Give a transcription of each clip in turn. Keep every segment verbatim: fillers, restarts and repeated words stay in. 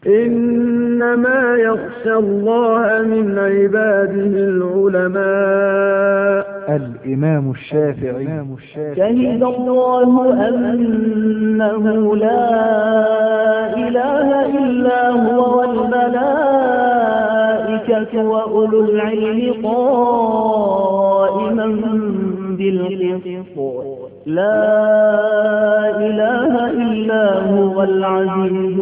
إنما يخشى الله من عباده العلماء. الإمام الشافعي. شهد الله أنه لا إله إلا هو والملائكة وأولو العلم قائما بالقسط لا إله إلا هو العزيز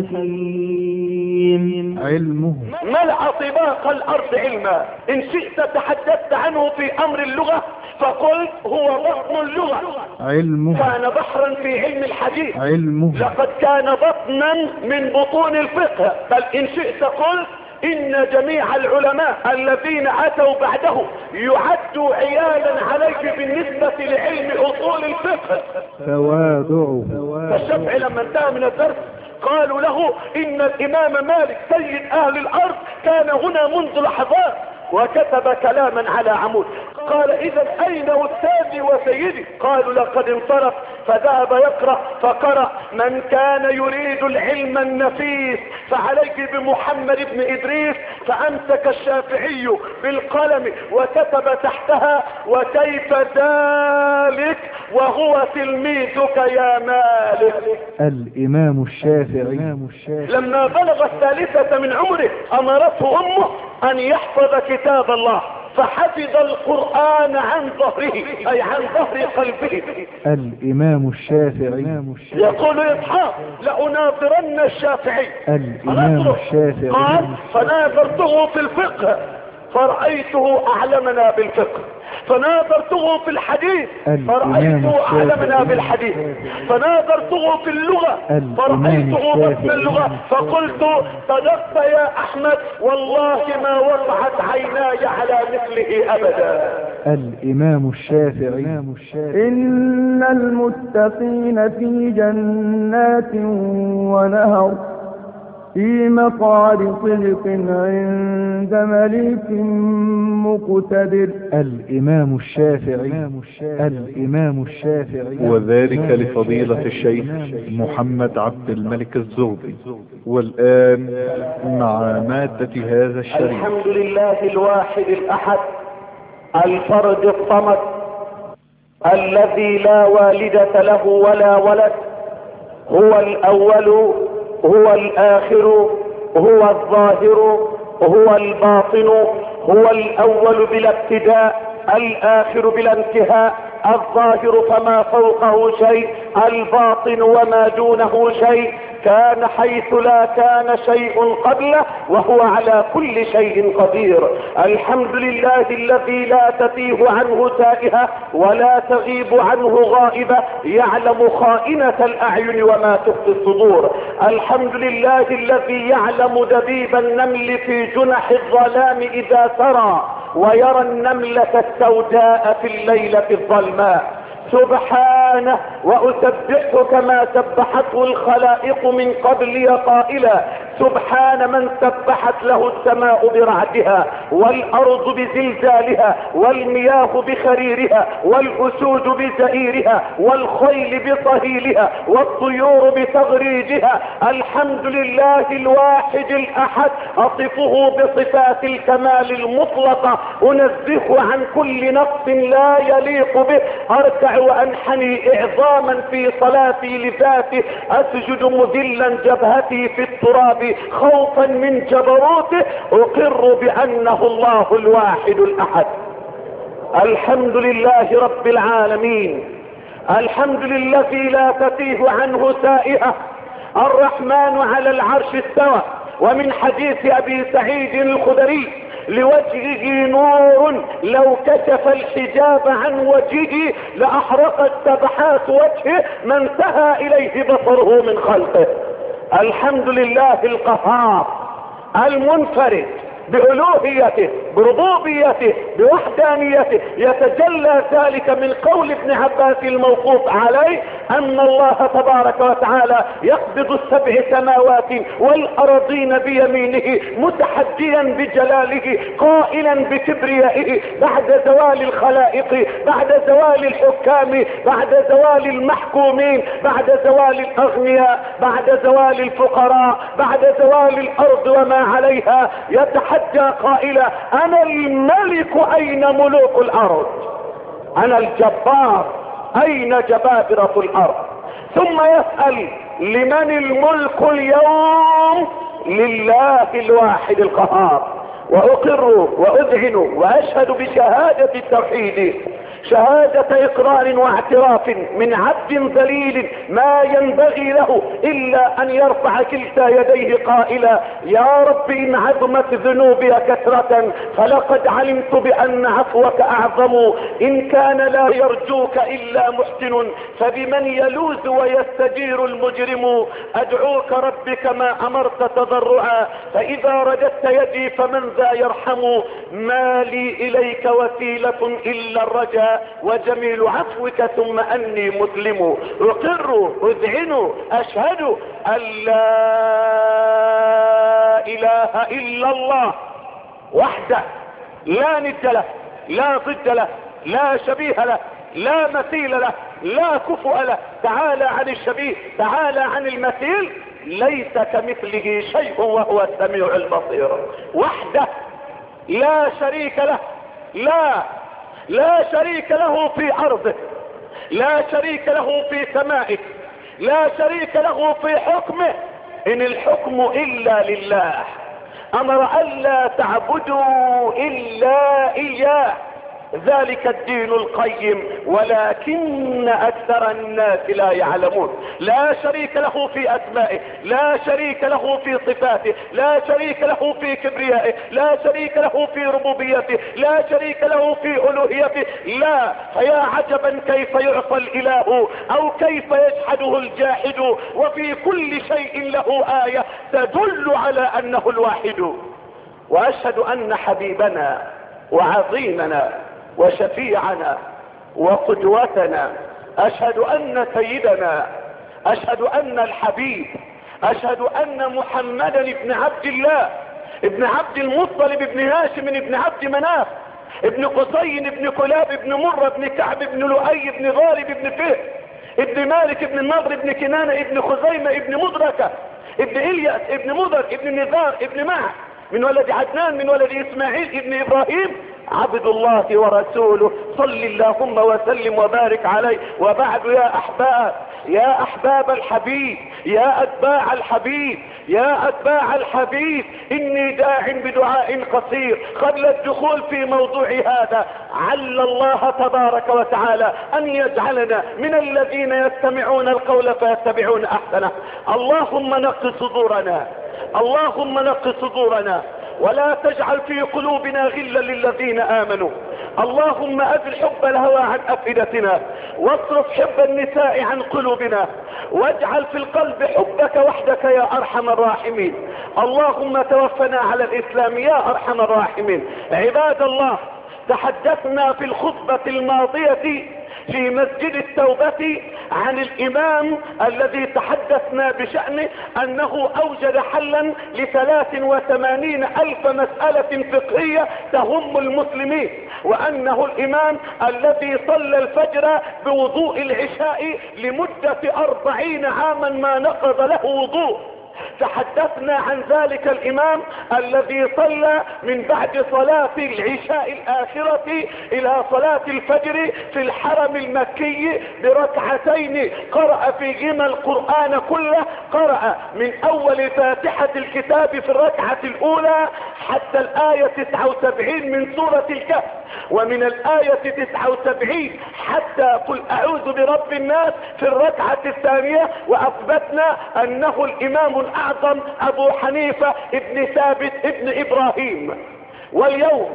الحكيم. علمه ملأ طباق الأرض علما. إن شئت تحدثت عنه في أمر اللغة فقلت هو بطن اللغة. علمه كان بحرا في علم الحديث. علمه لقد كان بطنا من بطون الفقه. بل إن شئت قلت إن جميع العلماء الذين أتوا بعده يعدوا عيالا عليه بالنسبة لعلم أصول الفقه. تواضعه. فالشافعي لما انتهى من الدرس قالوا له إن الإمام مالك سيد أهل الأرض كان هنا منذ لحظات وكتب كلاما على عمود. قال إذا أين أستاذي وسيدي؟ قالوا لقد انصرف فذهب يقرأ فقرأ من كان يريد العلم النفيس فعليك بمحمد بن إدريس. فأمسك الشافعي بالقلم وكتب تحتها وكيف ذلك وهو تلميذك يا مالك. الإمام الشافعي. لما بلغ الثالثة من عمره أمرته أمه أن يحفظ كتاب الله فحفظ القرآن عن ظهره أي عن ظهر قلبه. الإمام الشافعي. يقول إسحاق لأناظرن الشافعي. الإمام الشافعي. قال فناظرته في الفقه فرأيته أعلمنا بالفقه. فناظرته في الحديث فرأيته أعلمنا بالحديث. فناظرته في اللغة فرأيته بطن اللغة. فقلت صدقت يا أحمد والله ما وقعت عيناي على مثله أبدا. الإمام الشافعي. إن المتقين في جنات ونهر في مقعد صدق عند مليك مقتدر. الإمام الشافعي. الإمام الشافعي. وذلك لفضيلة الشيخ محمد عبد الملك الزغبي. والآن مع مادة هذا الشريف. الحمد لله الواحد الأحد الفرد الصمد الذي لا والدة له ولا ولد. هو الأول هو الآخر هو الظاهر هو الباطن هو الأول بلا ابتداء الآخر بلا انتهاء الظاهر فما فوقه شيء الباطن وما دونه شيء. كان حيث لا كان شيء قبله وهو على كل شيء قدير. الحمد لله الذي لا تتيه عنه تائهة ولا تغيب عنه غائبة يعلم خائنة الأعين وما تخفي الصدور. الحمد لله الذي يعلم دبيب النمل في جنح الظلام إذا سرى ويرى النملة السوداء في الليلة الظلماء. سبحانه وأسبحه كما سبحته الخلائق من قبلي قائلا سبحان من سبحت له السماء برعدها والأرض بزلزالها والمياه بخريرها والأسود بزئيرها والخيل بصهيلها والطيور بتغريجها. الحمد لله الواحد الأحد أصفه بصفات الكمال المطلقة أنزه عن كل نقص لا يليق به. أركع وأنحني إعظاما في صلاتي لذاته أسجد مذلا جبهتي في التراب خوفا من جبروته أقر بأنه الله الواحد الأحد. الحمد لله رب العالمين. الحمد لله لا تتيه عنه سائحة. الرحمن على العرش استوى. ومن حديث أبي سعيد الخدري لوجهه نور لو كشف الحجاب عن وجهه لأحرقت سبحات وجهه ما انتهى إليه بصره من خلقه. الحمد لله القهار المنفرد بألوهيته بربوبيته بوحدانيته، يتجلى ذلك من قول ابن عباس الموقوف عليه ان الله تبارك وتعالى يقبض السبع سماوات والارضين بيمينه متحديا بجلاله قائلا بكبريائه بعد زوال الخلائق، بعد زوال الحكام، بعد زوال المحكومين، بعد زوال الاغنياء، بعد زوال الفقراء، بعد زوال الارض وما عليها، يتحدى قائلا انا الملك اين ملوك الارض، انا الجبار اين جبابرة الارض. ثم يسأل لمن الملك اليوم؟ لله الواحد القهار. واقر واذعن واشهد بشهادة التوحيد شهادة اقرار واعتراف من عبد ذليل ما ينبغي له الا ان يرفع كلتا يديه قائلا يا رب ان عظمت ذنوبي كثرة فلقد علمت بان عفوك اعظم، ان كان لا يرجوك الا محسن فبمن يلوذ ويستجير المجرم، ادعوك رب كما امرت تضرعا فاذا رددت يدي فمن ذا يرحم، ما لي اليك وسيلة الا الرجاء وجميل عفوك ثم اني مسلم، اقر اذعن اشهد ان لا اله الا الله وحده لا ند له لا ضد له لا شبيه له لا مثيل له لا كفؤ له، تعالى عن الشبيه تعالى عن المثيل، ليس كمثله شيء وهو السميع البصير، وحده لا شريك له، لا لا شريك له في ارضه، لا شريك له في سمائه، لا شريك له في حكمه، ان الحكم الا لله، امر الا تعبدوا الا اياه، ذلك الدين القيم ولكن اكثر الناس لا يعلمون. لا شريك له في اسمائه، لا شريك له في صفاته، لا شريك له في كبريائه، لا شريك له في ربوبيته، لا شريك له في الوهيته، لا. فيا عجبا كيف يعصى الاله او كيف يجحده الجاحد، وفي كل شيء له آية تدل على انه الواحد. واشهد ان حبيبنا وعظيمنا وشفيعنا وقدوتنا، اشهد ان سيدنا، اشهد ان الحبيب، اشهد ان محمدا ابن عبد الله ابن عبد المطلب ابن هاشم ابن عبد مناف ابن قصي ابن كلاب ابن مرة ابن كعب ابن لؤي ابن غالب ابن فهر ابن مالك ابن النضر ابن كنانة ابن خزيمة ابن مدركة ابن إلياس ابن مضر ابن نذار ابن معه من ولد عدنان من ولد اسماعيل ابن ابراهيم عبد الله ورسوله، صل اللهم وسلم وبارك عليه. وبعد يا احباب، يا احباب الحبيب، يا اتباع الحبيب، يا اتباع الحبيب، اني داع بدعاء قصير قبل الدخول في موضوع هذا، عل الله تبارك وتعالى ان يجعلنا من الذين يستمعون القول فيتبعون احسنه. اللهم نق صدورنا، اللهم نق صدورنا، ولا تجعل في قلوبنا غلا للذين امنوا. اللهم اذل حب الهوى عن افئدتنا، واصرف حب النساء عن قلوبنا، واجعل في القلب حبك وحدك يا ارحم الراحمين. اللهم توفنا على الاسلام يا ارحم الراحمين. عباد الله، تحدثنا في الخطبة الماضية في مسجد التوبة عن الامام الذي تحدثنا بشأنه انه اوجد حلا لثلاث وثمانين الف مسألة فقهية تهم المسلمين، وانه الامام الذي صلى الفجر بوضوء العشاء لمدة اربعين عاما ما نقض له وضوء. تحدثنا عن ذلك الامام الذي صلى من بعد صلاة العشاء الاخرة الى صلاة الفجر في الحرم المكي بركعتين، قرأ فيهما القرآن كله، قرأ من اول فاتحة الكتاب في الركعة الاولى حتى الآية تسعة وسبعين من سورة الكهف، ومن الآية تسعة وسبعين حتى قل اعوذ برب الناس في الركعة الثانية، واثبتنا انه الامام الاعظم ابو حنيفة ابن ثابت ابن ابراهيم. واليوم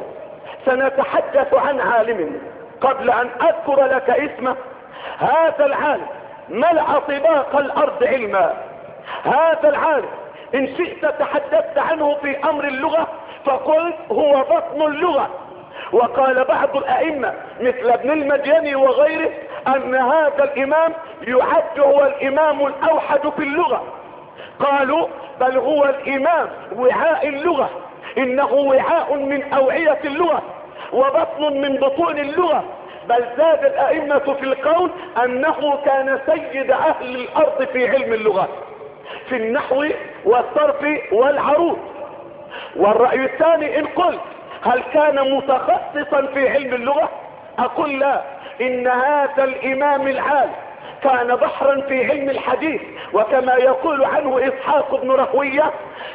سنتحدث عن عالم قبل ان اذكر لك اسمه. هذا العالم ملأ طباق الارض علما، هذا العالم ان شئت تحدثت عنه في امر اللغة فقلت هو بطن اللغة. وقال بعض الائمة مثل ابن المديني وغيره ان هذا الامام يعد هو الامام الاوحد في اللغة. قالوا بل هو الامام وعاء اللغة، انه وعاء من اوعية اللغة وبطن من بطون اللغة. بل زاد الائمة في القول انه كان سيد اهل الارض في علم اللغة في النحو والصرف والعروض. والرأي الثاني ان قلت هل كان متخصصا في علم اللغة اقول لا، ان هذا الامام العالم كان بحرا في علم الحديث، وكما يقول عنه اسحاق بن رهوية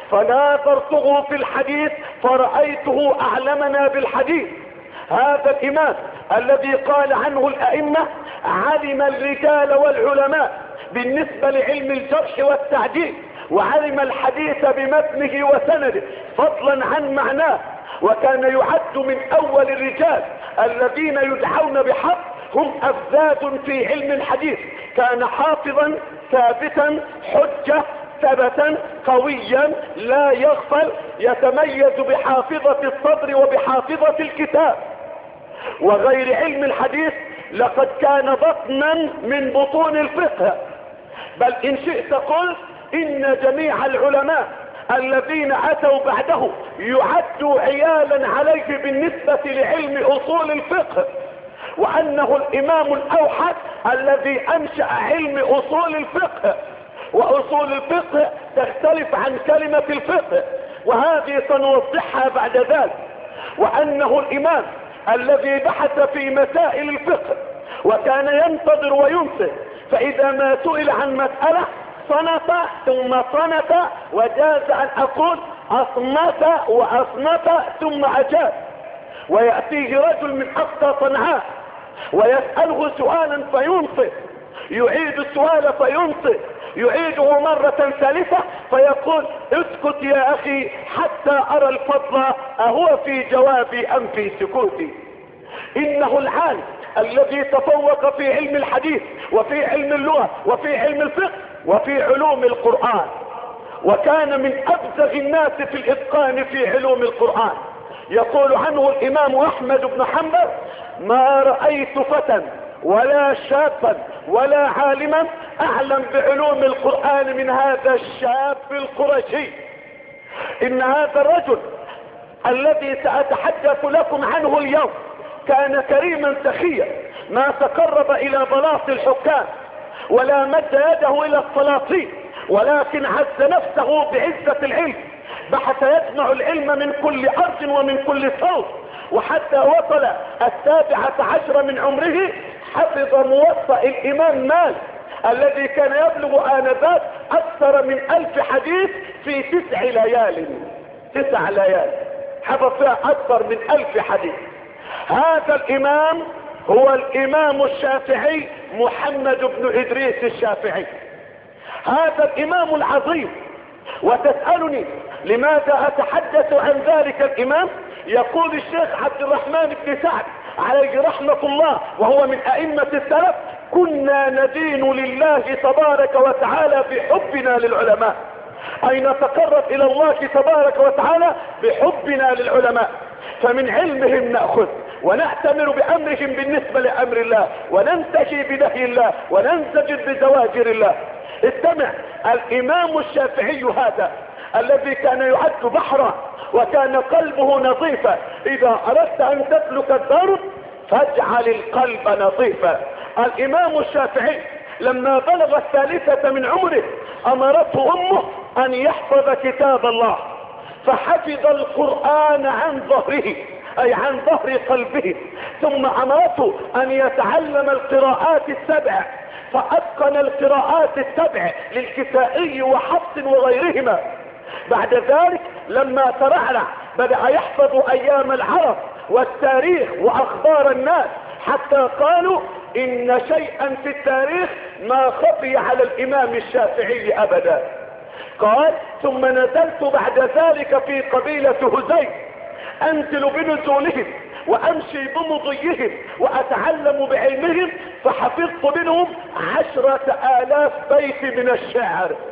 فناظرته في الحديث فرأيته اعلمنا بالحديث. هذا الامام الذي قال عنه الائمة علم الرجال والعلماء بالنسبة لعلم الجرح والتعديل، وعلم الحديث بمتنه وسنده فضلا عن معناه، وكان يعد من اول الرجال الذين يدعون بحق هم افذاذ في علم الحديث. كان حافظا ثابتا حجة ثبتا قويا لا يغفل، يتميز بحافظة الصدر وبحافظة الكتاب. وغير علم الحديث لقد كان بطنا من بطون الفقه. بل ان شئت قلت ان جميع العلماء الذين اتوا بعده يعدوا عيالا عليه بالنسبة لعلم اصول الفقه، وانه الامام الاوحد الذي انشأ علم اصول الفقه. واصول الفقه تختلف عن كلمة الفقه، وهذه سنوضحها بعد ذلك. وانه الامام الذي بحث في مسائل الفقه وكان ينتظر وينصت، فاذا ما سئل عن مسألة صنف ثم صنف، وجاز ان اقول اصنف واصنف ثم اجاب. ويأتيه رجل من اقصى صنعاء ويسأله سؤالا فينصت، يعيد السؤال فينصت، يعيده مرة ثالثة فيقول اسكت يا اخي حتى ارى الفضل اهو في جوابي ام في سكوتي. انه العالم الذي تفوق في علم الحديث وفي علم اللغة وفي علم الفقه وفي علوم القرآن، وكان من ابزغ الناس في الاتقان في علوم القرآن. يقول عنه الامام احمد بن حنبل ما رأيت فتى ولا شابا ولا عالما اعلم بعلوم القرآن من هذا الشاب القرشي. ان هذا الرجل الذي سأتحدث لكم عنه اليوم كان كريما سخيا، ما تقرب الى بلاط الحكام ولا مد يده الى السلاطين، ولكن عز نفسه بعزة العلم، بحث يجمع العلم من كل ارض ومن كل صوت، وحتى وصل السابعة عشر من عمره حفظ موطأ الامام مالك الذي كان يبلغ انذاك اكثر من الف حديث في تسع ليال. تسع ليال حفظ فيها اكثر من الف حديث. هذا الامام هو الامام الشافعي محمد بن ادريس الشافعي، هذا الامام العظيم. وتسألني لماذا اتحدث عن ذلك الامام؟ يقول الشيخ عبد الرحمن بن سعد عليه رحمة الله وهو من ائمة السلف كنا ندين لله تبارك وتعالى بحبنا للعلماء، اي نتقرب الى الله تبارك وتعالى بحبنا للعلماء، فمن علمهم نأخذ ونأتمر بامرهم بالنسبة لامر الله، وننتهي بنهي الله، وننزجر بزواجر الله. استمع، الامام الشافعي هذا الذي كان يعد بحرا وكان قلبه نظيفا، اذا اردت ان تسلك الدرب فاجعل القلب نظيفا. الامام الشافعي لما بلغ الثالثة من عمره امرته امه ان يحفظ كتاب الله، فحفظ القرآن عن ظهره اي عن ظهر قلبه، ثم امرته ان يتعلم القراءات السبع، فاتقن القراءات السبع للكسائي وحفص وغيرهما. بعد ذلك لما ترعرع بدأ يحفظ ايام العرب والتاريخ واخبار الناس، حتى قالوا ان شيئا في التاريخ ما خفي على الامام الشافعي ابدا. قال ثم نزلت بعد ذلك في قبيلة هزيل انزل بنزولهم وامشي بمضيهم واتعلم بعلمهم، فحفظت منهم عشرة الاف بيت من الشعر.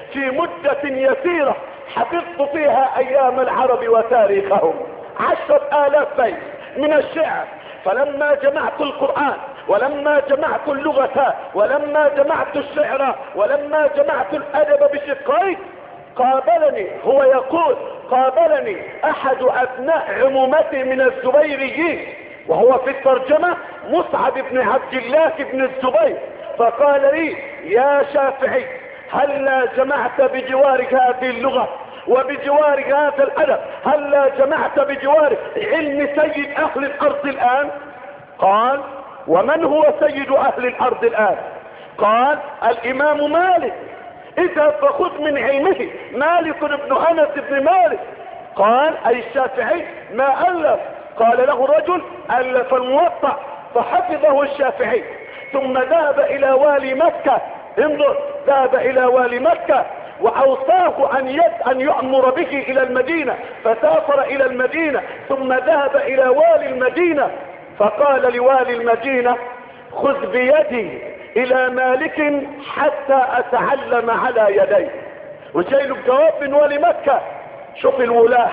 في مدة يسيرة حفظت فيها ايام العرب وتاريخهم عشرة الاف بيت من الشعر. فلما جمعت القرآن ولما جمعت اللغة ولما جمعت الشعر ولما جمعت الادب بشقين، قابلني، هو يقول قابلني احد ابناء عمومتي من الزبيريين وهو في الترجمة مصعب بن عبد الله بن الزبير، فقال لي يا شافعي هلا جمعت بجوارك هذه اللغة وبجوار هذا الادب، هلا جمعت بجوار علم سيد اهل الارض الان؟ قال ومن هو سيد اهل الارض الان؟ قال الامام مالك. اذهب فخذ من علمه، مالك بن انس بن مالك. قال اي الشافعي ما الف؟ قال له رجل الف الموطأ فحفظه الشافعي، ثم ذهب الى والي مكة. انظر، ذهب الى والي مكة واوصاه ان يد ان يأمر به الى المدينة، فسافر الى المدينة ثم ذهب الى والي المدينة فقال لوالي المدينة خذ بيدي الى مالك حتى اتعلم على يديه. وجاي له جواب من والي مكة. شوف الولاة،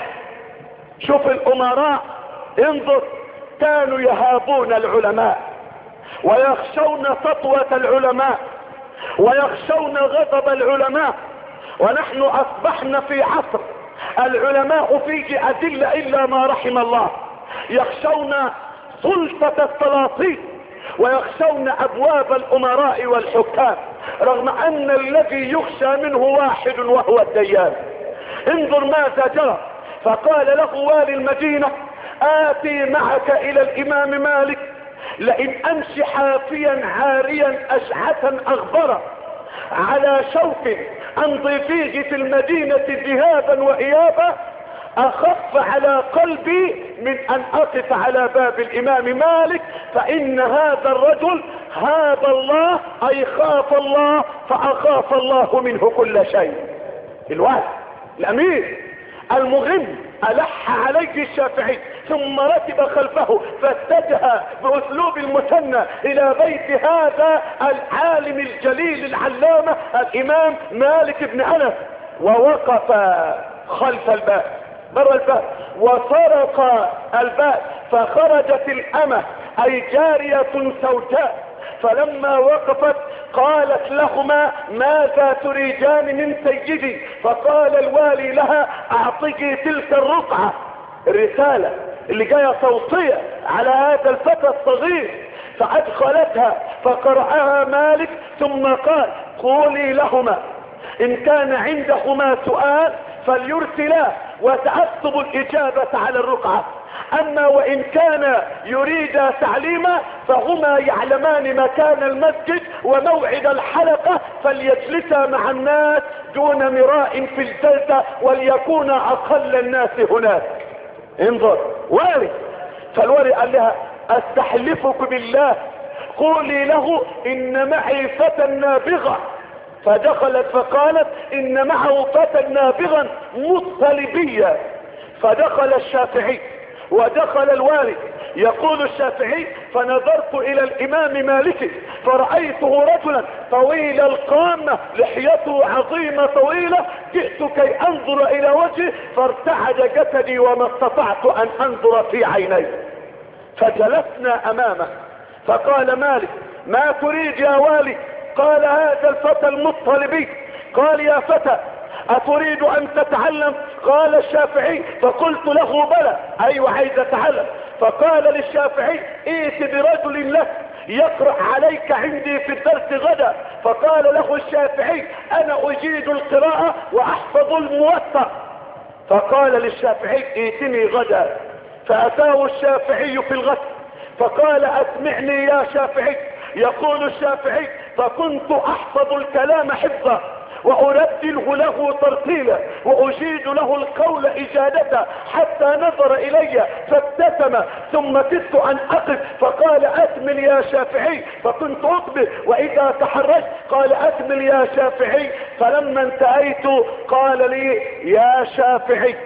شوف الامراء، انظر، كانوا يهابون العلماء ويخشون سطوة العلماء ويخشون غضب العلماء. ونحن اصبحنا في عصر العلماء فيه اذلة الا ما رحم الله، يخشون سلطة السلاطين ويخشون ابواب الامراء والحكام، رغم ان الذي يخشى منه واحد وهو الديان. انظر ماذا جرى. فقال له والي المدينة آتي معك الى الامام مالك، لئن امشي حافيا عاريا اشعثا اغبرا على شوك امضي فيه في المدينة ذهابا وايابا اخف على قلبي من ان اقف على باب الامام مالك، فان هذا الرجل هاب الله اي خاف الله فاخاف الله منه كل شيء. الواحد الامير المهم ألح عليه الشافعي ثم ركب خلفه فاتجه بأسلوب المثنى إلى بيت هذا العالم الجليل العلامة الإمام مالك بن أنس، ووقف خلف الباب بر الباب وطرق الباب، فخرجت الأمة أي جارية سوداء، فلما وقفت قالت لهما ماذا تريدان من سيدي؟ فقال الوالي لها اعطيكي تلك الرقعة، الرسالة اللي جاية صوتية على هذا الفتى الصغير. فادخلتها فقرأها مالك ثم قال قولي لهما ان كان عندهما سؤال فليرسلا وتأكتب الاجابة على الرقعة، اما وان كان يريد تعليما فهما يعلمان مكان المسجد وموعد الحلقة فليجلسا مع الناس دون مراء في الجلسة وليكون اقل الناس هناك. انظر والي، فالوالي قال لها استحلفك بالله قولي له ان معي فتى نابغة. فدخلت فقالت ان معه فتى نابغا مطلبيا. فدخل الشافعي ودخل الوالي. يقول الشافعي فنظرت الى الامام مالك فرأيته رجلا طويل القامة لحيته عظيمة طويلة، جئت كي انظر الى وجهه فارتعد جسدي وما استطعت ان انظر في عينيه. فجلسنا امامه فقال مالك ما تريد يا والي؟ قال هذا الفتى المطلبي. قال يا فتى اتريد ان تتعلم؟ قال الشافعي فقلت له بلى، ايوه عايز اتعلم. فقال للشافعي ائت برجل لك يقرأ عليك عندي في الدرس غدا. فقال له الشافعي انا اجيد القراءة واحفظ الموطأ. فقال للشافعي ائتني غدا. فاتاه الشافعي في الغد فقال اسمعني يا شافعي. يقول الشافعي فكنت احفظ الكلام حفظا وأردله له ترتيلا وأجيد له القول إجادة حتى نظر إلي فابتسم ثم كدت أن أقف فقال أكمل يا شافعي. فكنت أقبل وإذا تحرجت قال أكمل يا شافعي. فلما انتهيت قال لي يا شافعي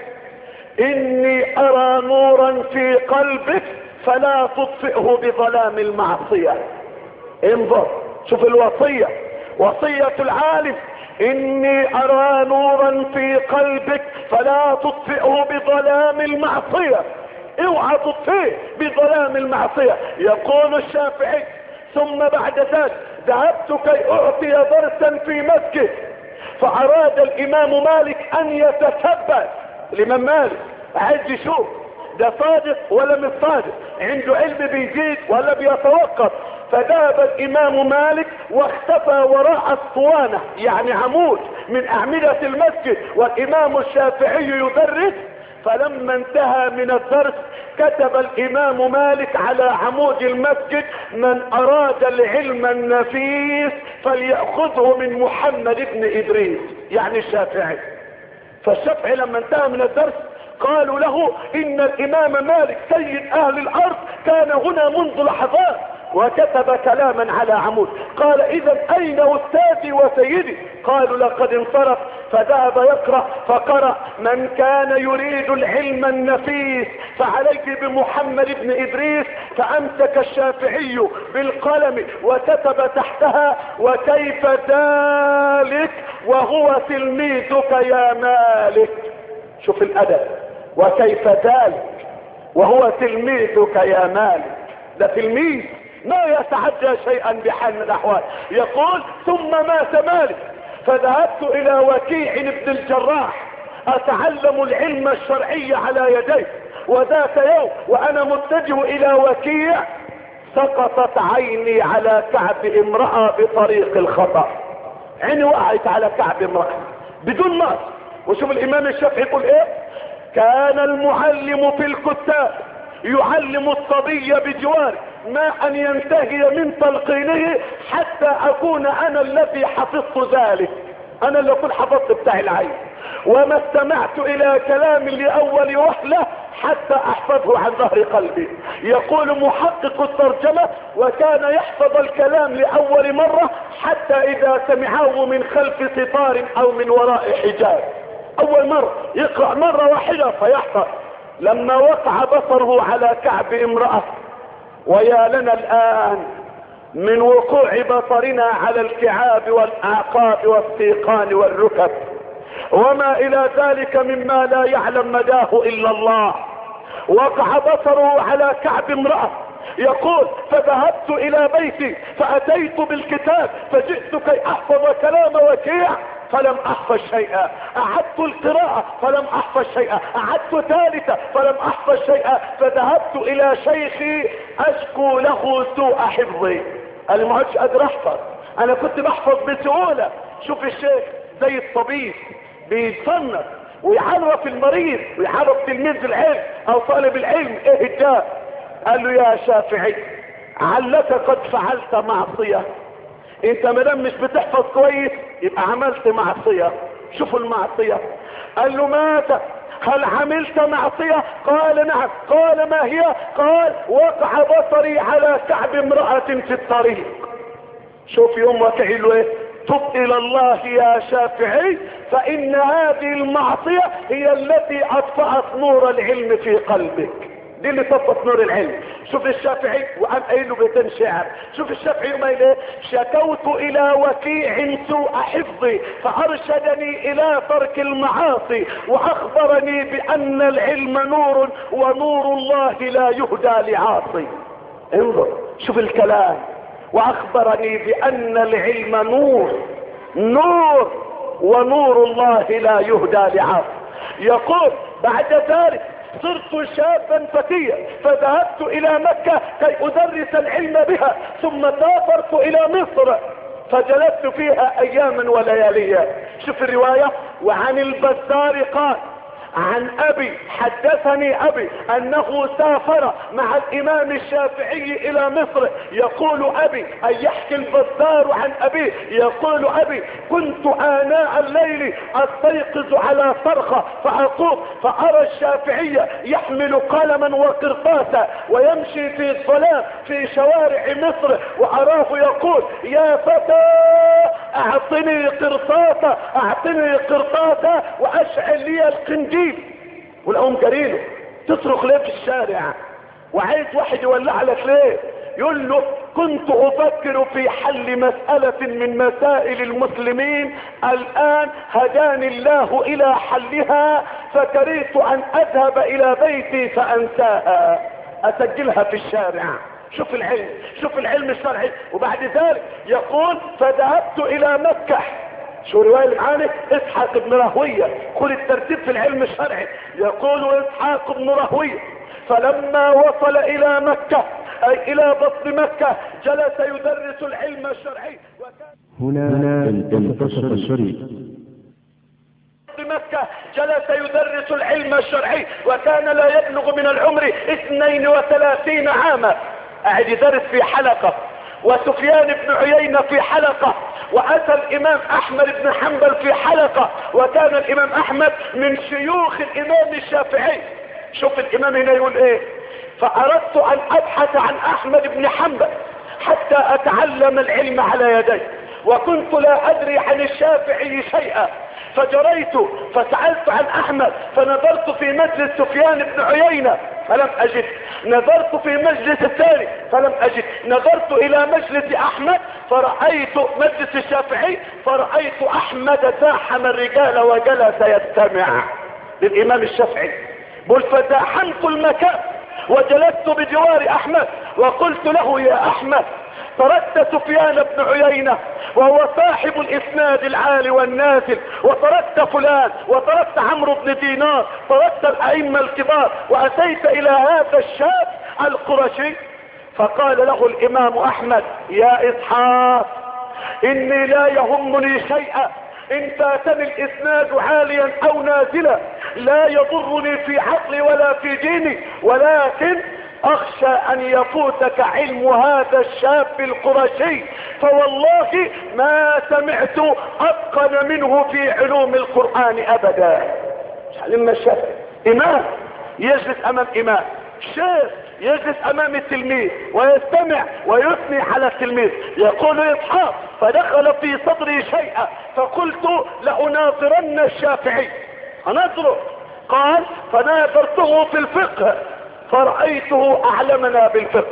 إني أرى نورا في قلبك فلا تطفئه بظلام المعصية. انظر، شوف الوصية، وصية العالم اني ارى نورا في قلبك فلا تطفئه بظلام المعصية، اوعى تطفئه بظلام المعصية. يقول الشافعي ثم بعد ذلك ذهبت كي اعطي درسا في مسجد، فاراد الامام مالك ان يتثبت. الامام مالك عايز يشوف ده صادق ولا مش صادق، عنده علم بيزيد ولا بيتوقف. فذهب الامام مالك واختفى وراء اسطوانة، يعني عمود من اعمدة المسجد، والامام الشافعي يدرس. فلما انتهى من الدرس كتب الامام مالك على عمود المسجد: من اراد العلم النفيس فليأخذه من محمد بن ادريس، يعني الشافعي. فالشافعي لما انتهى من الدرس قالوا له ان الامام مالك سيد اهل الارض كان هنا منذ لحظات وكتب كلاما على عمود. قال: اذا اين استاذي وسيدي؟ قالوا: لقد انصرف. فذهب يقرأ فقرأ: من كان يريد العلم النفيس فعليه بمحمد بن ادريس. فامسك الشافعي بالقلم وكتب تحتها: وكيف ذلك وهو تلميذك يا مالك. شوف الادب، وكيف ذلك وهو تلميذك يا مالك. ده تلميذ ما يتعدى شيئا بحال من الاحوال. يقول: ثم مات مالك فذهبت الى وكيع بن الجراح اتعلم العلم الشرعي على يديه. وذاك يوم وانا متجه الى وكيع سقطت عيني على كعب امرأة بطريق الخطأ. عيني وقعت على كعب امرأة بدون نص. وشوف الامام الشافعي يقول ايه: كان المعلم في الكتاب يعلم الصبي بجواره ما ان ينتهي من تلقينه حتى اكون انا الذي حفظت ذلك، انا اللي اكون حفظت بتاع العين. وما استمعت الى كلام لاول وهلة حتى احفظه عن ظهر قلبي. يقول محقق الترجمة: وكان يحفظ الكلام لاول مرة حتى اذا سمعه من خلف ستار او من وراء حجاب. اول مرة يقرأ مرة واحدة فيحفظ. لما وقع بصره على كعب امرأة، ويا لنا الان من وقوع بصرنا على الكعاب والاعقاب والسيقان والركب وما الى ذلك مما لا يعلم مداه الا الله. وقع بصره على كعب امرأة. يقول: فذهبت الى بيتي فاتيت بالكتاب فجئت كي احفظ كلام وكيع فلم احفظ شيئا. اعدت القراءة فلم احفظ شيئا. اعدت ثالثة فلم احفظ شيئا. فذهبت الى شيخي اشكو له سوء حفظي. انا ما عدتش قادر احفظ، انا كنت بحفظ بسهولة. شوف الشيخ زي الطبيب بيتصنف ويعرف المريض ويعرف تلميذ العلم او طالب العلم ايه الداء. قال له: يا شافعي علك قد فعلت معصية، انت مدام مش بتحفظ كويس يبقى عملت معصية. شوفوا المعصية. قال له: ماذا؟ هل عملت معصية؟ قال: نعم. قال: ما هي؟ قال: وقع بصري على كعب امرأة في الطريق. شوف يوم وكيع له ايه: تب الى الله يا شافعي فان هذه المعصية هي التي اطفأت نور العلم في قلبك. دي اللي طفت نور العلم. شوف الشافعي وقام قايل له بيتين شعر. شوف الشافعي يقوم قايل ايه: شكوت الى وكيع سوء حفظي فارشدني الى ترك المعاصي واخبرني بان العلم نور ونور الله لا يهدى لعاصي. انظر شوف الكلام: واخبرني بان العلم نور نور ونور الله لا يهدى لعاصي. يقول: بعد ذلك صرت شابا فتيا فذهبت الى مكة كي ادرس العلم بها، ثم سافرت الى مصر فجلست فيها اياما ولياليا. شوف الرواية: وعن البزار قال: عن ابي حدثني ابي انه سافر مع الامام الشافعي الى مصر. يقول ابي اي يحكي البزار عن ابيه، يقول ابي: كنت اناء الليل استيقظ على صرخة فاقوم فارى الشافعي يحمل قلما وقرطاسا ويمشي في الظلام في شوارع مصر، واراه يقول: يا فتى اعطني قرطاسا اعطني قرطاسا واشعل لي القنديل. والقوم جريله: تصرخ ليه في الشارع وعايز واحد يولع لك ليه؟ يقول له: كنت افكر في حل مسألة من مسائل المسلمين، الان هداني الله الى حلها، فكرهت ان اذهب الى بيتي فانساها، اسجلها في الشارع. شوف العلم، شوف العلم الشرعي. وبعد ذلك يقول فذهبت الى مكة. شو رواية اللي معانا؟ اسحاق بن راهويه. خذ الترتيب في العلم الشرعي. يقول اسحاق بن راهويه فلما وصل الى مكة اي الى بطن مكة جلس يدرس العلم الشرعي. وكان هنا انتصف الشريط. مكة جلس يدرس العلم الشرعي وكان لا يبلغ من العمر اثنين وثلاثين عاما. قاعد يدرس في حلقة، وسفيان بن عيينة في حلقة، واتى الامام احمد بن حنبل في حلقة، وكان الامام احمد من شيوخ الامام الشافعي. شوف الامام هنا يقول ايه: فاردت ان ابحث عن احمد بن حنبل حتى اتعلم العلم على يديه، وكنت لا ادري عن الشافعي شيئا، فجريت فسألت عن احمد، فنظرت في مجلس سفيان بن عيينة فلم اجد، نظرت في مجلس الثاني فلم اجد، نظرت الى مجلس احمد فرأيت مجلس الشافعي فرأيت احمد زاحم الرجال وجلس يستمع للامام الشافعي. بل فزاحمت المكان وجلست بجوار احمد وقلت له: يا احمد، طردت سفيان بن عيينة وهو صاحب الاسناد العالي والنازل، وطردت فلان، وطردت عمرو بن دينار، طردت الائمة الكبار، واتيت الى هذا الشاب القرشي. فقال له الامام احمد: يا اسحاق، اني لا يهمني شيئا ان فاتني الاسناد عاليا او نازلا، لا يضرني في عقلي ولا في ديني، ولكن اخشى ان يفوتك علم هذا الشاب القرشي، فوالله ما سمعت اتقن منه في علوم القرآن ابدا. لما شاف امام يجلس امام امام، شيخ يجلس امام التلميذ ويستمع ويثني على التلميذ. يقول اسحاق: فدخل في صدري شيئا فقلت لأناظرن الشافعي، انظره. قال: فناظرته في الفقه فرأيته اعلمنا بالفقه،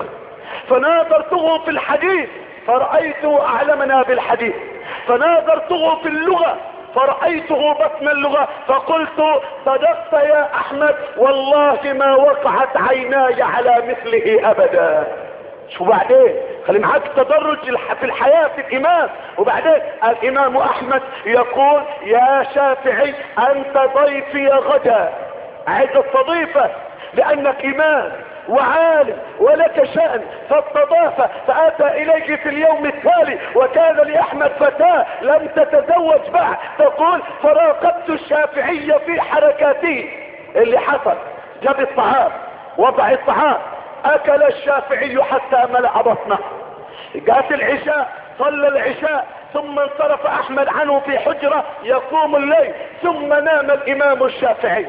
فناظرته في الحديث فرأيته اعلمنا بالحديث، فناظرته في اللغة فرأيته بطن اللغة، فقلت: صدقت يا احمد، والله ما وقعت عيناي على مثله ابدا. شو بعدين؟ خلي معاك التدرج في الحياة في الامام. وبعدين الامام احمد يقول: يا شافعي، انت ضيفي غدا، عايز استضيفك لانك امام وعالم ولك شأن، فاستضاف فاتى اليك في اليوم التالي، وكان لاحمد فتاة لم تتزوج بعد. تقول: فراقبت الشافعي في حركاته. اللي حصل: جاب الطعام، وضع الطعام، اكل الشافعي حتى ملأ بطنه، جاءت العشاء، صلى العشاء، ثم انصرف احمد عنه في حجرة يقوم الليل، ثم نام الامام الشافعي،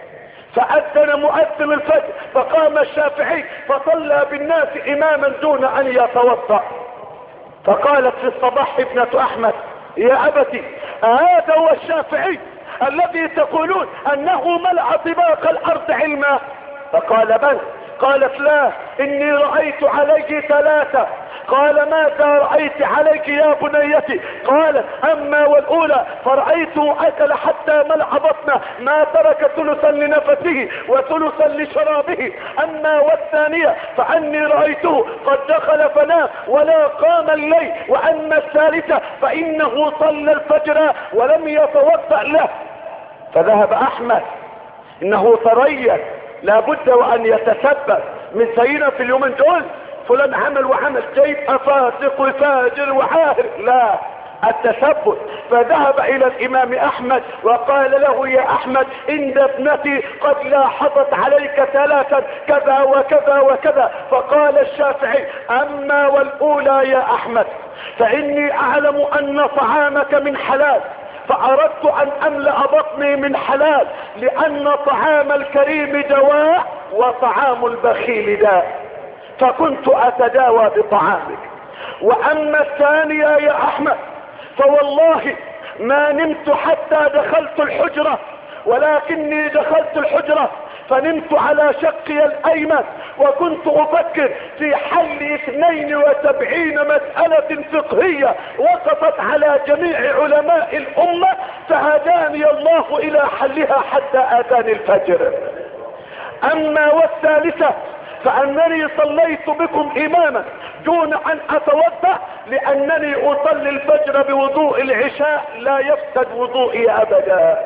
فأذن مؤذن الفجر، فقام الشافعي فصلى بالناس اماما دون ان يتوضأ. فقالت في الصباح ابنة احمد: يا ابتي، هذا هو الشافعي الذي تقولون انه ملأ طباق الارض علما؟ فقال: بل. قالت: لا، اني رأيت عليك ثلاثة. قال: ماذا رأيت عليك يا بنيتي؟ قالت: اما والاولى فرأيته اكل حتى ملأ بطنه، ما ترك ثلثا لنفسه وثلثا لشرابه. اما والثانية فاني رأيته قد دخل فنام ولا قام الليل. واما الثالثة فانه صلى الفجر ولم يتوضأ له. فذهب احمد، انه تريث، لابد وان يتثبت من سيدنا في اليومين دول فلان عمل وعمل، جيب افاسق وفاجر وعاهر، لا، التثبت. فذهب الى الامام احمد وقال له: يا احمد، ان ابنتي قد لاحظت عليك ثلاثا كذا وكذا وكذا. فقال الشافعي: اما والاولى يا احمد فاني اعلم ان طعامك من حلال، فاردت ان املأ بطني من حلال، لان طعام الكريم دواء وطعام البخيل داء، فكنت اتداوى بطعامك. واما الثانية يا احمد فوالله ما نمت حتى دخلت الحجرة ولكني دخلت الحجرة فنمت على شقي الايمن وكنت افكر في حل اثنين وسبعين مسألة فقهية وقفت على جميع علماء الامة، فهداني الله الى حلها حتى اذان الفجر. اما والثالثة فانني صليت بكم اماما دون ان اتوضا، لانني اصلي الفجر بوضوء العشاء لا يفسد وضوئي ابدا.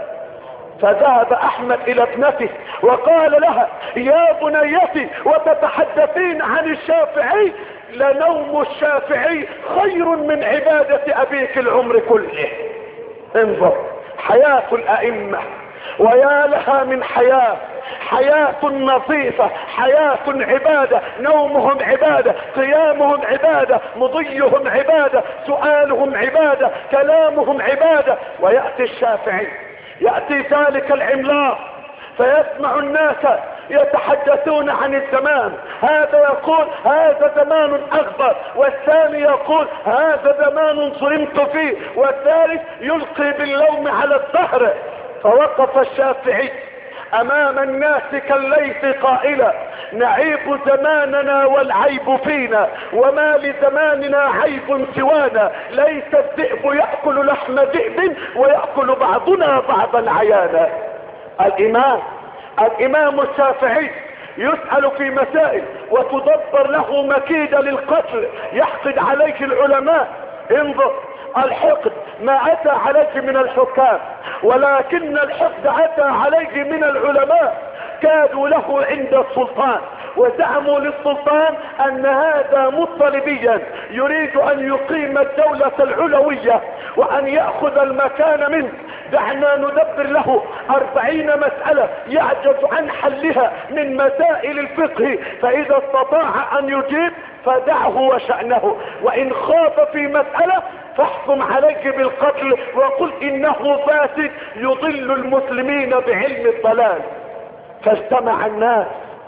فذهب احمد الى ابنته وقال لها يا بنيتي وتتحدثين عن الشافعي، لنوم الشافعي خير من عبادة ابيك العمر كله. انظر حياة الائمة، ويا لها من حياة، حياة نظيفة، حياة عبادة، نومهم عبادة، قيامهم عبادة، مضيهم عبادة، سؤالهم عبادة، كلامهم عبادة. ويأتي الشافعي، يأتي ذلك العملاق فيسمع الناس يتحدثون عن الزمان، هذا يقول هذا زمان اخضر، والثاني يقول هذا زمان ظلمت فيه، والثالث يلقي باللوم على الدهر. فوقف الشافعي امام الناس كالليث قائلا نعيب زماننا والعيب فينا، وما لزماننا عيب سوانا، ليس الذئب يأكل لحم ذئب ويأكل بعضنا بعضا عيانا. الامام الامام الشافعي يسأل في مسائل وتدبر له مكيدة للقتل يحقد عليه العلماء. انظر الحقد ما اتى عليه من الحكام، ولكن الحقد اتى عليه من العلماء. كادوا له عند السلطان وزعموا للسلطان ان هذا مطلبيا يريد ان يقيم الدولة العلوية وان يأخذ المكان منه، دعنا ندبر له اربعين مسألة يعجز عن حلها من مسائل الفقه، فاذا استطاع ان يجيب فدعه وشأنه، وان خاف في مسألة فاحكم عليك بالقتل وقل انه فاسد يضل المسلمين بعلم الضلال. فاجتمع الناس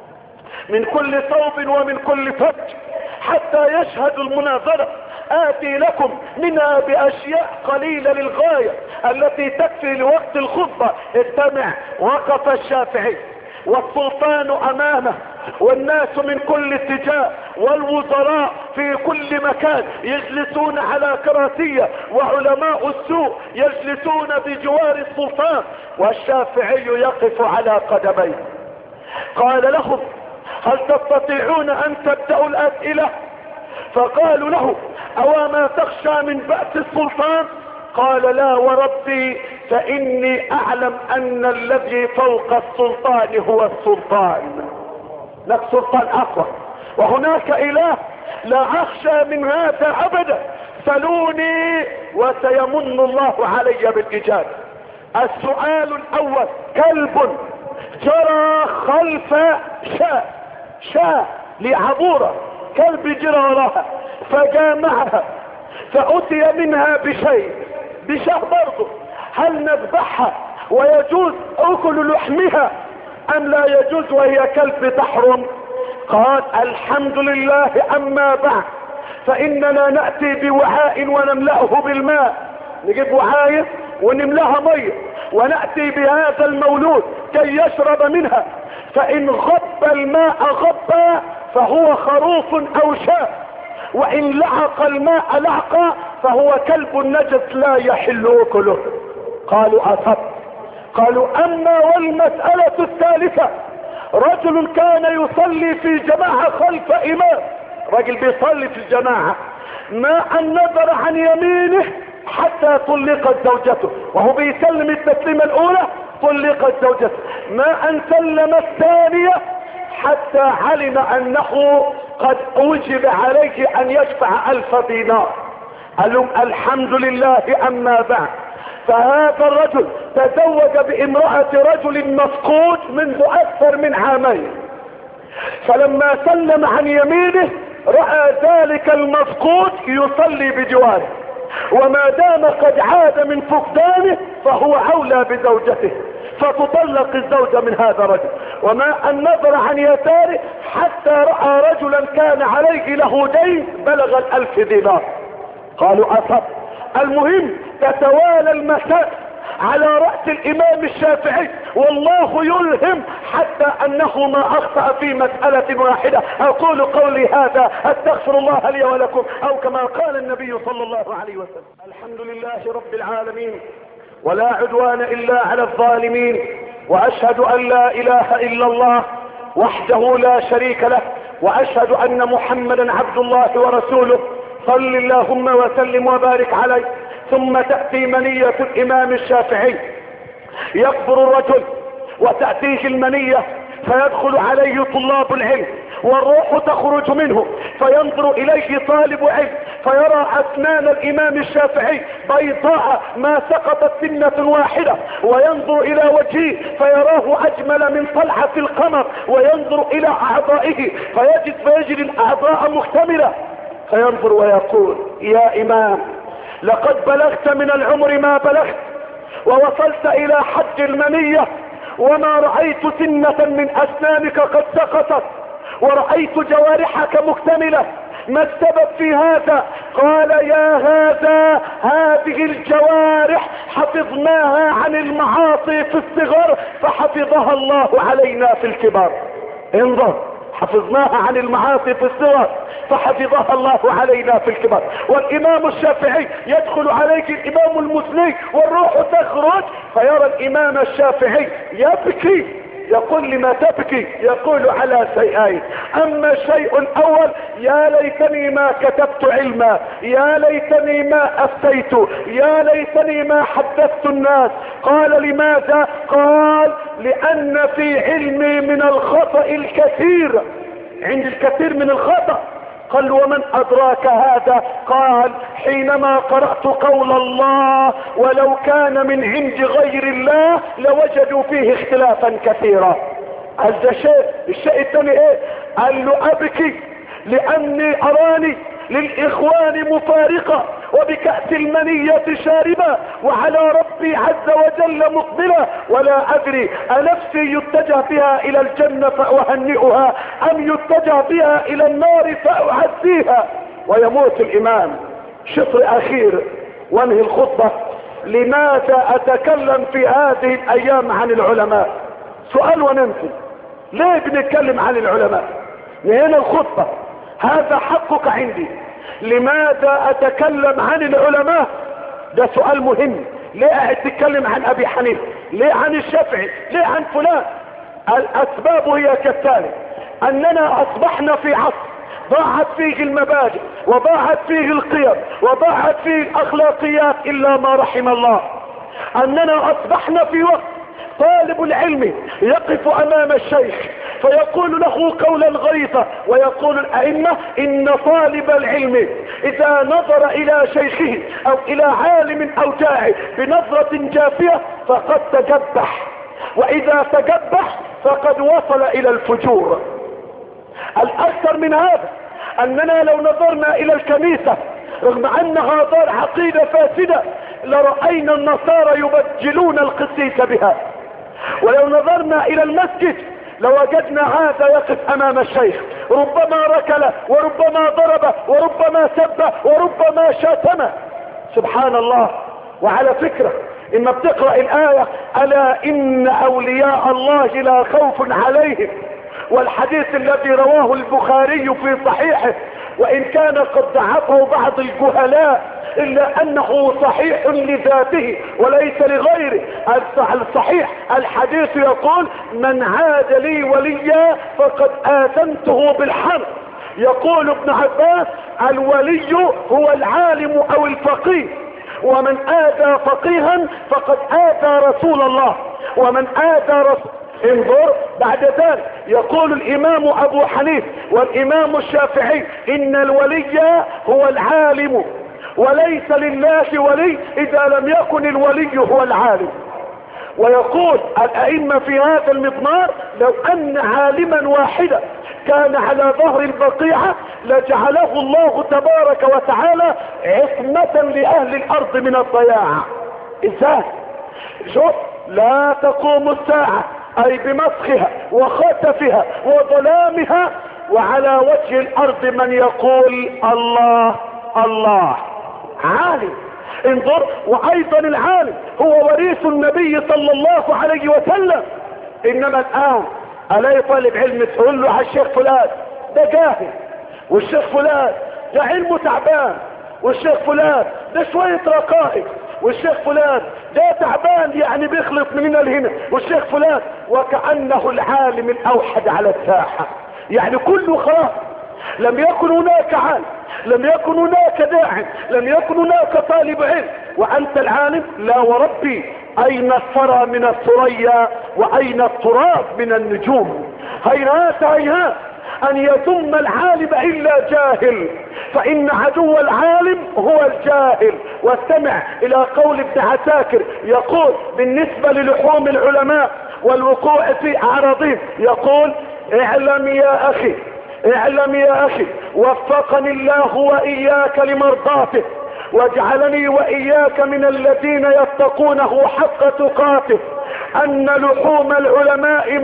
من كل صوب ومن كل فج حتى يشهدوا المناظرة. آتي لكم منها بأشياء قليلة للغاية التي تكفي لوقت الخطبة. استمع. وقف الشافعي والسلطان امامه والناس من كل اتجاه والوزراء في كل مكان يجلسون على كراسية، وعلماء السوء يجلسون بجوار السلطان، والشافعي يقف على قدميه. قال لهم هل تستطيعون ان تبدأوا الاسئلة؟ فقالوا له او ما تخشى من بأس السلطان؟ قال لا وربي فاني اعلم ان الذي فوق السلطان هو السلطان. لك سلطان اقوى وهناك اله لا اخشى من هذا ابدا، سلوني وسيمن الله علي بالاجابة. السؤال الاول: كلب جرى خلف شاء، شاء لعبورة، كلب جرى وراها فجامعها فأتي منها بشيء، بشيء برضه، هل نذبحها ويجوز اكل لحمها ام لا يجوز وهي كلب تحرم؟ قال الحمد لله، اما بعد فاننا نأتي بوعاء ونملأه بالماء، نجيب وعاية ونملأها مية ونأتي بهذا المولود كي يشرب منها، فان غب الماء غبا فهو خروف او شاة، وان لعق الماء لعقا فهو كلب نجس لا يحل اكله. قالوا اصب. قالوا اما والمسألة الثالثة: رجل كان يصلي في جماعة خلف امام، رجل بيصلي في الجماعة، ما ان نظر عن يمينه حتى طلقت زوجته، وهو بيسلم التسليمة الاولى طلقت زوجته، ما ان سلم الثانية حتى علم انه قد اوجب عليه ان يدفع الف دينار. قال لهم الحمد لله، اما بعد فهذا الرجل تزوج بامرأة رجل مفقود منذ اكثر من عامين، فلما سلم عن يمينه رأى ذلك المفقود يصلي بجواره، وما دام قد عاد من فقدانه فهو اولى بزوجته، فتطلق الزوجة من هذا الرجل. وما ان نظر عن يساره حتى رأى رجلا كان عليه له دين بلغ الالف دينار. قالوا اصب. المهم تتوالى المسائل على رأس الامام الشافعي، والله يلهم حتى انه ما اخطأ في مسألة واحدة. اقول قولي هذا استغفر الله لي ولكم، او كما قال النبي صلى الله عليه وسلم. الحمد لله رب العالمين، ولا عدوان الا على الظالمين، واشهد ان لا اله الا الله وحده لا شريك له، واشهد ان محمدا عبد الله ورسوله. صل اللهم وسلم وبارك عليه. ثم تأتي منية الامام الشافعي، يكبر الرجل وتأتيه المنية فيدخل عليه طلاب العلم، والروح تخرج منه فينظر اليه طالب علم فيرى اسنان الامام الشافعي بيضاء ما سقطت سنة واحدة، وينظر الى وجهه فيراه اجمل من طلعة القمر، وينظر الى اعضائه فيجد فيجد الاعضاء مكتملة، فينظر ويقول يا امام لقد بلغت من العمر ما بلغت، ووصلت الى حد المنية، وما رأيت سنة من اسنانك قد سقطت، ورأيت جوارحك مكتملة، ما السبب في هذا؟ قال يا هذا هذه الجوارح حفظناها عن المعاصي في الصغر فحفظها الله علينا في الكبر. انظر، حفظناها عن المعاصي في الصغر فحفظها الله علينا في الكبر. والامام الشافعي يدخل عليك الامام المسلي والروح تخرج فيرى الامام الشافعي يبكي، يقول لما تبكي؟ يقول على شيئين، اما الشيء الاول يا ليتني ما كتبت علما، يا ليتني ما افتيت، يا ليتني ما حدثت الناس. قال لماذا؟ قال لان في علمي من الخطأ الكثير، عندي الكثير من الخطأ. قال ومن ادراك هذا؟ قال حينما قرأت قول الله ولو كان من عند غير الله لوجدوا فيه اختلافا كثيرا. هذا شيء. الشيء الثاني ايه؟ قال له ابكي لاني اراني للاخوان مفارقة وبكأس المنية شاربة وعلى ربي عز وجل مقبلة، ولا ادري انفسي يتجه بها الى الجنة فاهنئها ام يتجه بها الى النار فاعزيها. ويموت الامام. شطر اخير وانهي الخطبة. لماذا اتكلم في هذه الايام عن العلماء؟ سؤال وننسي. ليه بنتكلم عن العلماء؟ لهنا الخطبة، هذا حقك عندي. لماذا اتكلم عن العلماء؟ ده سؤال مهم. ليه قاعد تتكلم عن ابي حنيفه؟ ليه عن الشافعي؟ ليه عن فلان؟ الاسباب هي كالتالي: اننا اصبحنا في عصر ضاعت فيه المبادئ وضاعت فيه القيم وضاعت فيه الاخلاقيات الا ما رحم الله. اننا اصبحنا في وقت طالب العلم يقف امام الشيخ فيقول له قولا غليظا، ويقول الائمة ان طالب العلم اذا نظر الى شيخه او الى عالم او داعي بنظرة جافية فقد تجبح، واذا تجبح فقد وصل الى الفجور. الاكثر من هذا اننا لو نظرنا الى الكنيسة رغم انها دار عقيدة فاسدة لرأينا النصارى يبجلون القسيس بها، ولو نظرنا الى المسجد لوجدنا هذا يقف امام الشيخ ربما ركله وربما ضربه وربما سبه وربما شاتمه. سبحان الله. وعلى فكرة اما بتقرأ الاية الا ان اولياء الله لا خوف عليهم، والحديث الذي رواه البخاري في صحيحه وان كان قد ضعفه بعض الجهلاء الا انه صحيح لذاته وليس لغيره. الصحيح الحديث يقول من عاد لي وليا فقد آذنته بالحرب. يقول ابن عباس الولي هو العالم او الفقيه، ومن آذى فقيها فقد آذى رسول الله، ومن آذى رسول. انظر بعد ذلك يقول الامام ابو حنيفه والامام الشافعي ان الولي هو العالم، وليس لله ولي اذا لم يكن الولي هو العالم. ويقول الائمة في هذا المضمار لو ان عالما واحدا كان على ظهر البقيعة لجعله الله تبارك وتعالى عصمة لاهل الارض من الضياع. ازاي؟ شوف، لا تقوم الساعة اي بمسخها وخسفها وظلامها وعلى وجه الارض من يقول الله الله. عالم انظر. وايضا العالم هو وريث النبي صلى الله عليه وسلم. انما الان الاقي طالب علم تقول له على الشيخ فلان ده جاهل، والشيخ فلان ده علمه تعبان، والشيخ فلان ده شوية رقائق، والشيخ فلان ده تعبان يعني بيخلط من هنا لهنا، والشيخ فلان وكأنه العالم الاوحد على الساحة. يعني كله خلاص، لم يكن هناك عالم، لم يكن هناك داعٍ، لم يكن هناك طالب علم، وانت العالم. لا وربي، اين الثرى من الثريا واين التراب من النجوم؟ هيهات هيهات ان يذم العالم الا جاهل، فان عدو العالم هو الجاهل. واستمع الى قول ابن عساكر يقول بالنسبة للحوم العلماء والوقوع في اعراضهم، يقول: اعلم يا اخي، اعلم يا اخي وفقني الله واياك لمرضاته، واجعلني واياك من الذين يتقونه حق تقاته، ان لحوم العلماء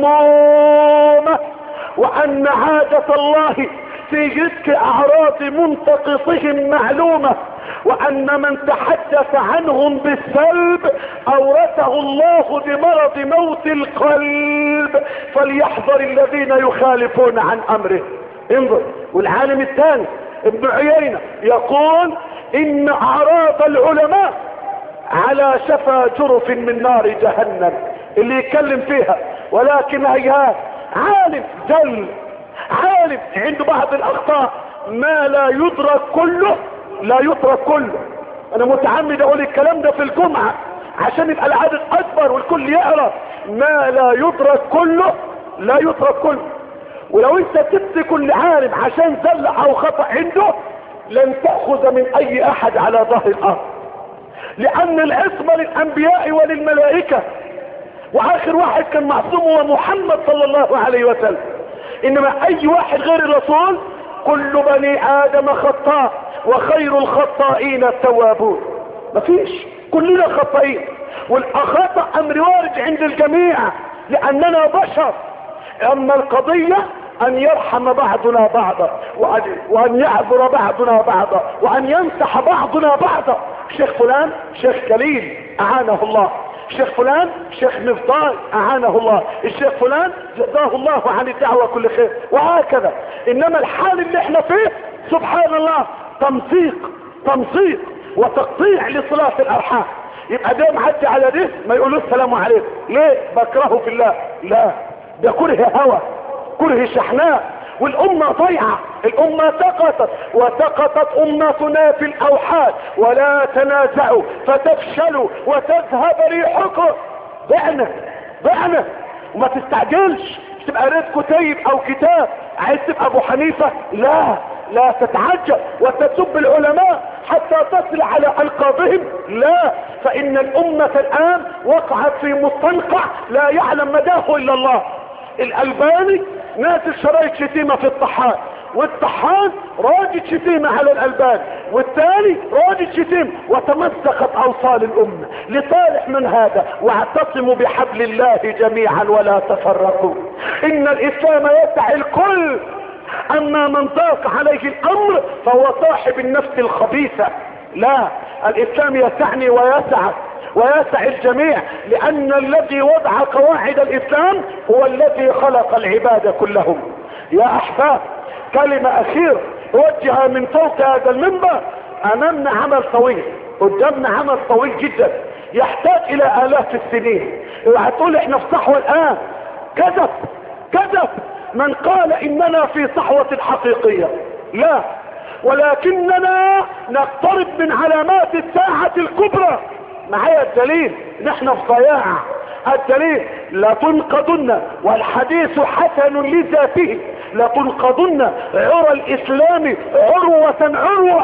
مسمومة، وان عادة الله في جسك اعراض منتقصهم معلومة، وان من تحدث عنهم بالسلب اورثه الله بمرض موت القلب، فليحذر الذين يخالفون عن امره. انظر. والعالم الثاني ابن عيينة يقول: ان اعراض العلماء على شفا جرف من نار جهنم، اللي يتكلم فيها. ولكن هيهات، عالم جل، عالم عنده بعض الاخطاء ما لا يدرك كله، لا يترك كله. انا متعمد اقول الكلام ده في الجمعة عشان يبقى العدد اكبر والكل يعرف. ما لا يدرك كله لا يترك كله. ولو انت سبت كل عالم عشان زل او خطأ عنده لن تأخذ من اي احد على ظهر الارض، لان العصمة للانبياء وللملائكة، واخر واحد كان معصوم هو محمد صلى الله عليه وسلم. انما اي واحد غير الرسول كل بني ادم خطاء وخير الخطائين التوابون. مفيش، كلنا خطائين، والخطأ امر وارد عند الجميع لاننا بشر. اما القضية ان يرحم بعضنا بعضا، وان يعذر بعضنا بعضا، وان يمسح بعضنا بعضا. شيخ فلان شيخ كليل اعانه الله، الشيخ فلان شيخ مفضال اعانه الله، الشيخ فلان جزاه الله عن الدعوة كل خير، وهكذا. انما الحال اللي احنا فيه سبحان الله تمسيق تمسيق وتقطيع لصلة الارحام. يبقى ده معدي على ده ما يقولوا السلام عليكم، ليه؟ بكرهه في الله؟ لا، ده كره هوى، كره شحناء، والامة ضيعة، الامة سقطت، وسقطت امتنا في الاوحاد. ولا تنازعوا فتفشلوا وتذهب ريحكم. ضعنا ضعنا، وما تستعجلش تبقى قريت كتيب او كتاب عايز تبقى ابو حنيفة. لا لا تتعجب وتسب العلماء حتى تصل على القابهم. لا، فان الامة الان وقعت في مستنقع لا يعلم مداه الا الله. الالباني نازل شرايط شتيمة في الطحان، والطحان راجد شتيمة على الالباني، والتالي راجد شتيمة، وتمسكت اوصال الامة لصالح من هذا. واعتصموا بحبل الله جميعا ولا تفرقوا. ان الاسلام يسع الكل، اما من ضاق عليه الامر فهو صاحب النفس الخبيثة. لا، الاسلام يسعني ويسعك ويسع الجميع، لان الذي وضع قواعد الاسلام هو الذي خلق العباد كلهم. يا احباب، كلمة اخيرة اوجهها من فوق هذا المنبر. امامنا عمل طويل، قدامنا عمل طويل جدا يحتاج الى الاف السنين. هتقول احنا في صحوة الان، كذب كذب من قال اننا في صحوة حقيقية. لا، ولكننا نقترب من علامات الساعة الكبرى. معايا الدليل؟ نحن في ضياع. الدليل: لتنقضن، والحديث حسن لذاته، لتنقضن عرى الاسلام عروة عروة،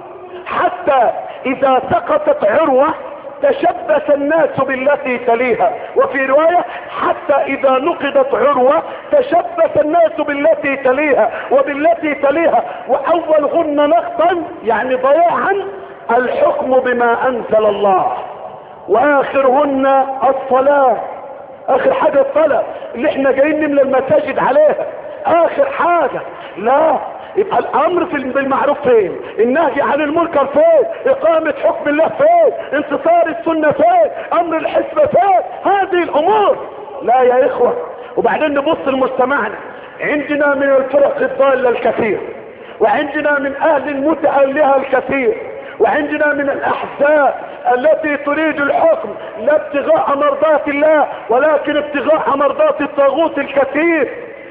حتى اذا سقطت عروة تشبث الناس بالتي تليها. وفي رواية: حتى اذا نقضت عروة تشبث الناس بالتي تليها وبالتي تليها. واولهن نقضا يعني ضياعا الحكم بما انزل الله، واخرهن الصلاة. اخر حاجة الصلاة اللي احنا جايين نملى المساجد عليها، اخر حاجة. لا، يبقى الامر في بالمعروف فين؟ النهي عن المنكر فين؟ اقامة حكم الله فين؟ انتصار السنة فين؟ امر الحسبة فين؟ هذه الامور. لا يا اخوة. وبعدين نبص لمجتمعنا، عندنا من الفرق الضالة الكثير، وعندنا من اهل المتألهة الكثير، وعندنا من الاحزاب التي تريد الحكم لا ابتغاء مرضات الله ولكن ابتغاء مرضات الطاغوت الكثير،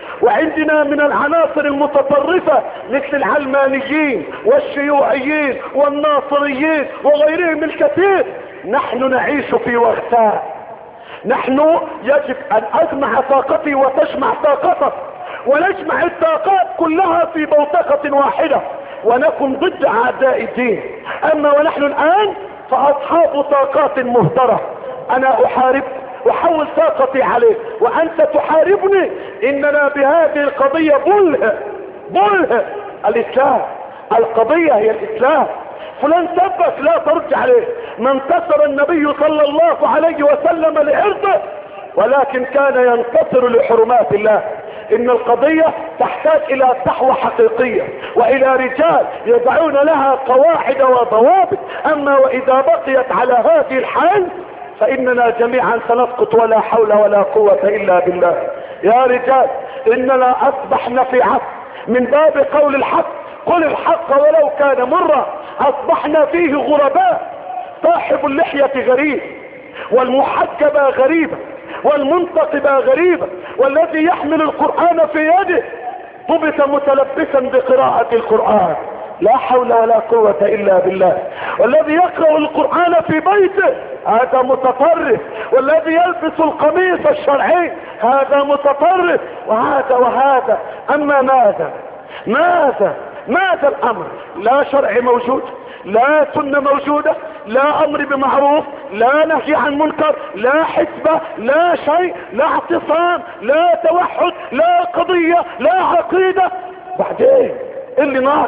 وعندنا من العناصر المتطرفة مثل العلمانيين والشيوعيين والناصريين وغيرهم الكثير. نحن نعيش في وغثاء. نحن يجب ان اجمع طاقتي وتجمع طاقتك، ونجمع الطاقات كلها في بوتقة واحدة، ونكن ضد اعداء الدين. اما ونحن الان فاصحاب طاقات مهدرة. انا احارب وحول طاقتي عليك وانت تحاربني. اننا بهذه القضية بله بله الاسلام. القضية هي الاسلام. فلان سبك لا ترد عليه. ما انتصر النبي صلى الله عليه وسلم لعرضه، ولكن كان ينتصر لحرمات الله. ان القضية تحتاج الى صحوة حقيقية والى رجال يضعون لها قواعد وضوابط. اما واذا بقيت على هذه الحال فاننا جميعا سنسقط ولا حول ولا قوة الا بالله. يا رجال اننا اصبحنا في عصر من باب قول الحق، قل الحق ولو كان مرا. اصبحنا فيه غرباء. صاحب اللحية غريب، والمحجبة غريبة، والمنتقبة غريبة، والذي يحمل القرآن في يده ضبط متلبسا بقراءة القرآن. لا حول ولا قوة الا بالله. والذي يقرأ القرآن في بيته هذا متطرف، والذي يلبس القميص الشرعي هذا متطرف، وهذا وهذا. اما ماذا ماذا ماذا الامر؟ لا شرع موجود، لا سنة موجودة، لا امر بمعروف، لا نهي عن منكر، لا حسبة، لا شيء، لا اعتصام، لا توحد، لا قضية، لا عقيدة. بعدين اللي ناقص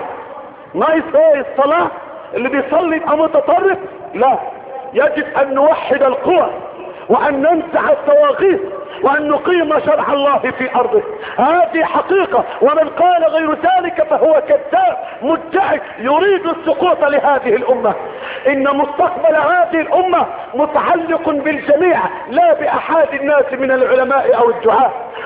ناقص ايه؟ الصلاة. اللي بيصلي يبقى متطرف؟ لا، يجب ان نوحد القوى وان ننزع الطواغيت وان نقيم شرع الله في ارضه. هذه حقيقة، ومن قال غير ذلك فهو كذاب مدعي يريد السقوط لهذه الامة. ان مستقبل هذه الامة متعلق بالجميع، لا باحد الناس من العلماء او الدعاة،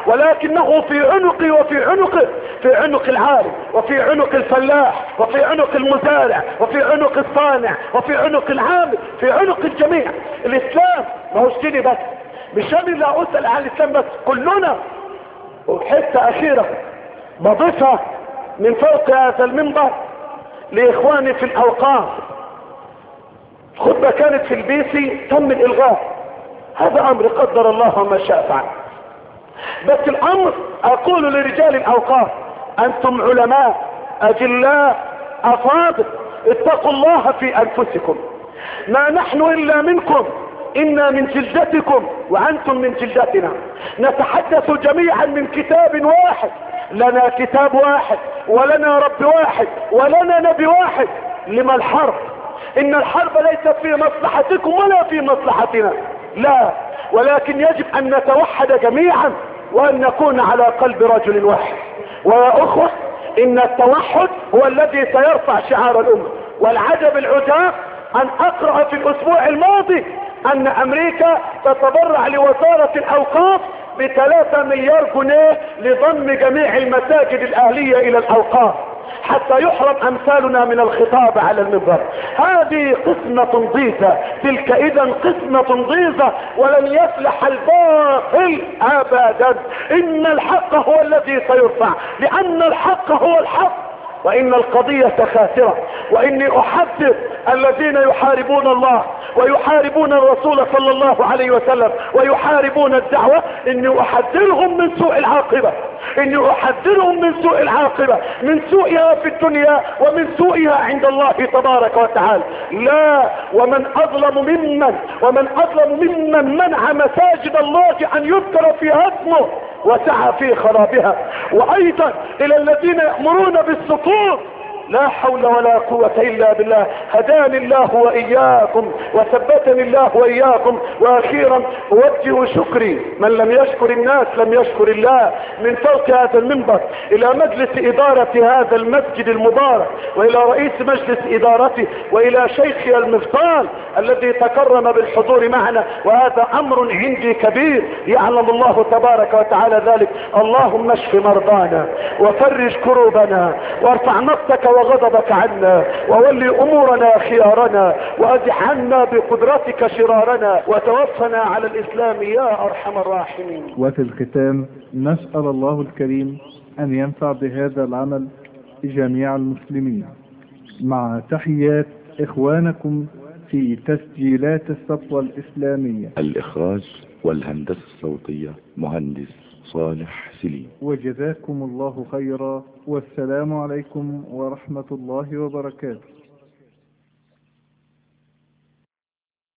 ولكنه في عنقي وفي عنقه، في عنق العالم وفي عنق الفلاح وفي عنق المزارع وفي عنق الصانع وفي عنق العامل، في عنق الجميع. الاسلام ما هوش ديني بس، مش انا اللي اسال عن الاسلام بس، كلنا. وحته اخيره بضيفها من فوق هذا المنبر لاخواني في الاوقاف. خطبه كانت في البيسي تم الالغاء. هذا امر قدر الله وما شاء فعل. بس الامر اقول لرجال الاوقاف، انتم علماء اجلاء افاضل، اتقوا الله في انفسكم. ما نحن الا منكم، انا من جلدتكم وانتم من جلدتنا. نتحدث جميعا من كتاب واحد، لنا كتاب واحد ولنا رب واحد ولنا نبي واحد. لما الحرب؟ ان الحرب ليست في مصلحتكم ولا في مصلحتنا، لا، ولكن يجب ان نتوحد جميعا وان نكون على قلب رجل واحد. ويا اخوة ان التوحد هو الذي سيرفع شعار الامة. والعجب العجاب ان اقرأ في الاسبوع الماضي ان امريكا تتبرع لوزارة الاوقاف بثلاثة مليار جنيه لضم جميع المساجد الاهلية الى الاوقاف حتى يحرم امثالنا من الخطاب على المنبر. هذه قسمة ضيزة، تلك اذا قسمة ضيزة، ولن يفلح الباطل ابدا. ان الحق هو الذي سيرفع، لان الحق هو الحق، وان القضية خاسرة. واني احذر الذين يحاربون الله ويحاربون الرسول صلى الله عليه وسلم ويحاربون الدعوة، اني احذرهم من سوء العاقبة، اني احذرهم من سوء العاقبة، من سوءها في الدنيا ومن سوءها عند الله تبارك وتعالى. لا، ومن اظلم ممن ومن اظلم ممن منع مساجد الله ان يذكر فيها اسمه وسعى في خرابها. وايضا الى الذين يأمرون بالسقوط لا حول ولا قوة الا بالله. هداني الله واياكم وثبتني الله واياكم. واخيرا اوجه شكري، من لم يشكر الناس لم يشكر الله، من فوق هذا المنبر الى مجلس ادارة هذا المسجد المبارك، والى رئيس مجلس ادارته، والى شيخي المفضال الذي تكرم بالحضور معنا، وهذا امر عندي كبير يعلم الله تبارك وتعالى ذلك. اللهم اشف مرضانا وفرج كروبنا وارفع نفسك وغضبك عنا، وولي امورنا خيارنا، وادح عنا بقدرتك شرارنا، وتوفنا على الاسلام يا ارحم الراحمين. وفي الختام نسأل الله الكريم أن ينفع بهذا العمل جميع المسلمين، مع تحيات إخوانكم في تسجيلات الصفوة الإسلامية. الإخراج والهندسة الصوتية مهندس صالح سليم. وجزاكم الله خيرا، والسلام عليكم ورحمة الله وبركاته.